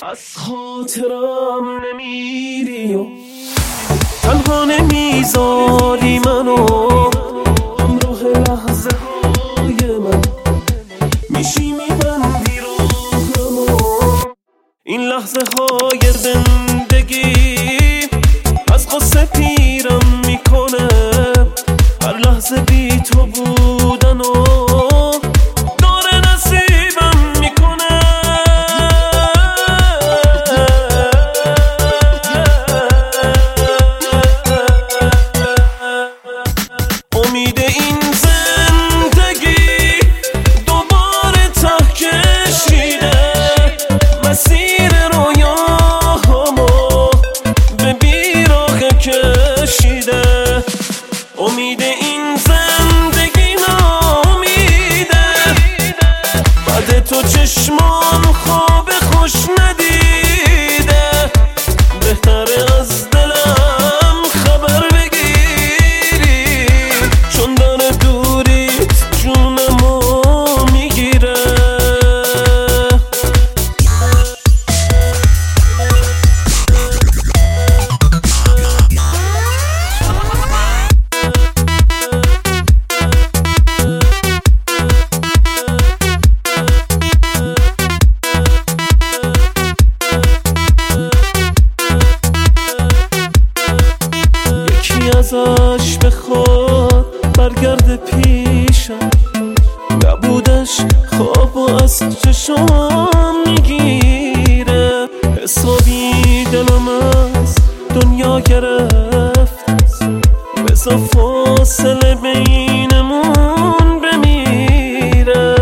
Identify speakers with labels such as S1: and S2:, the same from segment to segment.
S1: از خاطرم نمیری و تنها نمیذاری منو همراه لحظه های من میشی میبندی راهمو. این لحظه های زندگی از قصه پیرم میکنه، هر لحظه بی تو بودن و داره نصیبم میکنه. امید این زندگی دوباره ته کشیده، مسیر رویاهامو به بیراغ کشیده. امید این زندگی ناامیده، بعد تو چشمام خواب خوش ندیده. بهتره از دلم خبر بگیری، چون داره دوریت جونمو میگیره. ازش بخواد برگرد پیشم، نبودش خواب و از چشم میگیره. حسابی دلم از دنیا گرفت، بذار فاصله بینمون بمیره.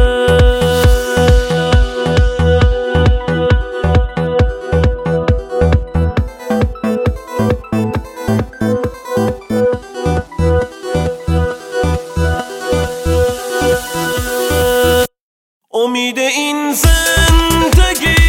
S1: امید این زندگی